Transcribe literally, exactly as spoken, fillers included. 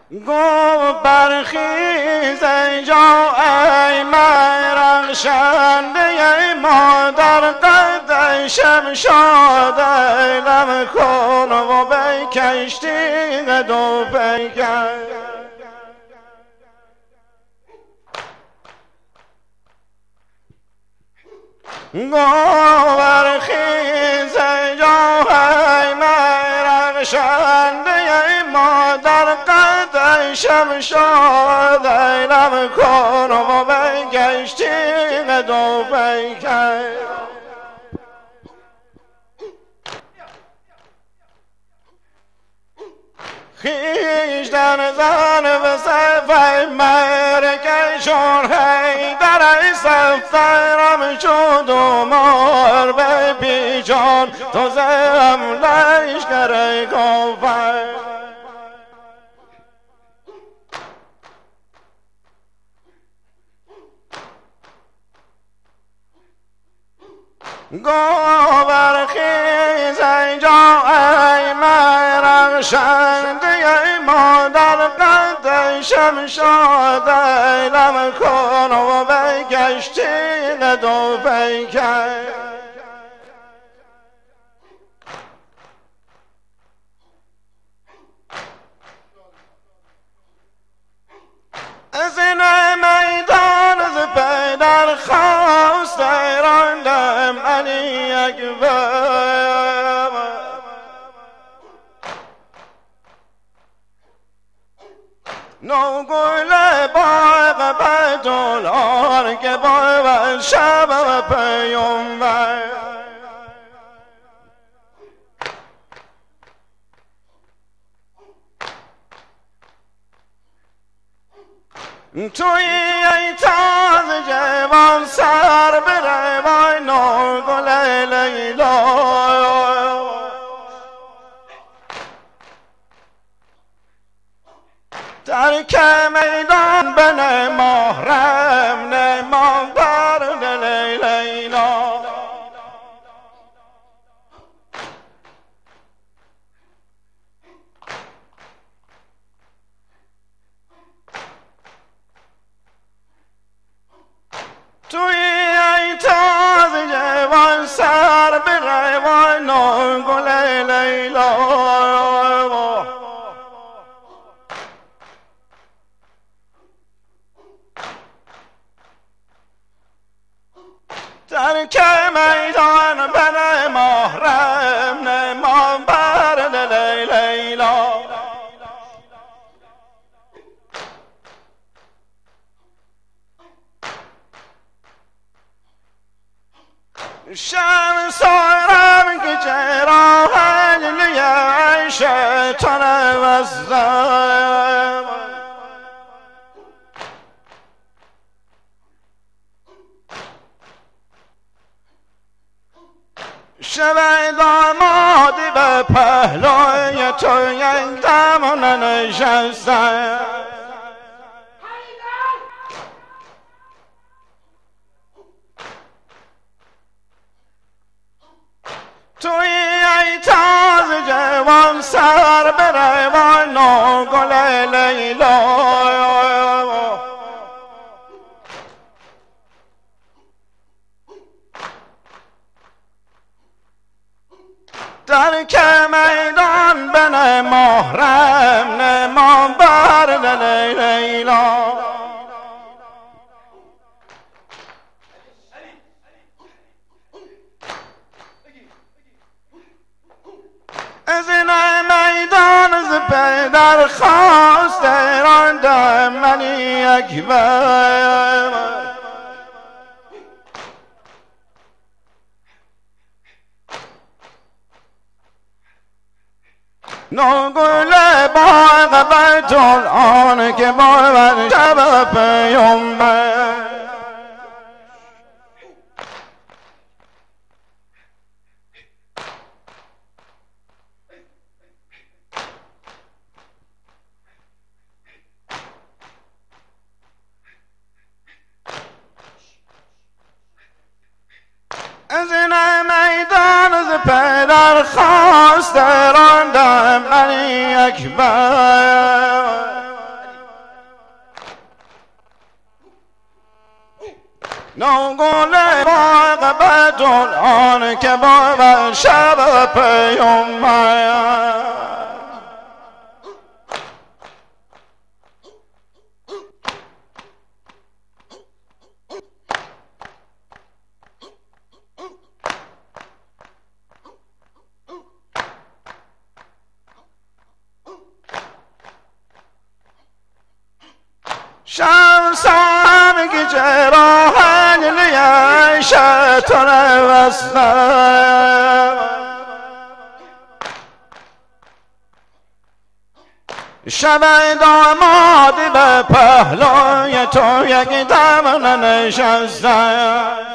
گو برخیز اینجا ای مرخشنده ای مادر قد شمشاد لم کن و بکشتی دو پیکر گو برخیز اینجا ای مرخشنده ای مادر قد شمشاد لم کن و بکشتی دو پیکر خیشتن زن به صفه مرکشون حیدر ای صفترم شد و مار به پیچان تو زم لشکر کافر گو برخیز اینجا ای مرخشنده ای مادر قد شمشاد لم کن و بکشتی دو پیکر از این میدان از پدر خواست راندم علی اکبر نوگل باغ بدولار که باید شب پیامبر توی ای تازه جوان سر بره وای نوگل لیلا ترک میدان بنه محرم نمان برد لیلا توی ای تازه جوان سر بره وای نوگل لیلا ترک میدان بنه محرم نمان برد لیلا شمس آرم که چرا هجلی عیشتان وزدم شب دامادی به پهلوی تو یک دم ننشستم توی ای تازه جوان سر بره و نوگل لیلا ترک میدان بنه محرم نمان برد لیلا از این میدان از پدر خواست راندم علی اکبر نوگل باغ بدولان که باید شب پیامبر از این میدان از پدر خواست راندم علی اکبر نوگل باغ بدون آن که با شب پیامبر شمس همگی جراحن لیه شیطان وسنه شب دامادی به پهلوی تو یک دم ننشسته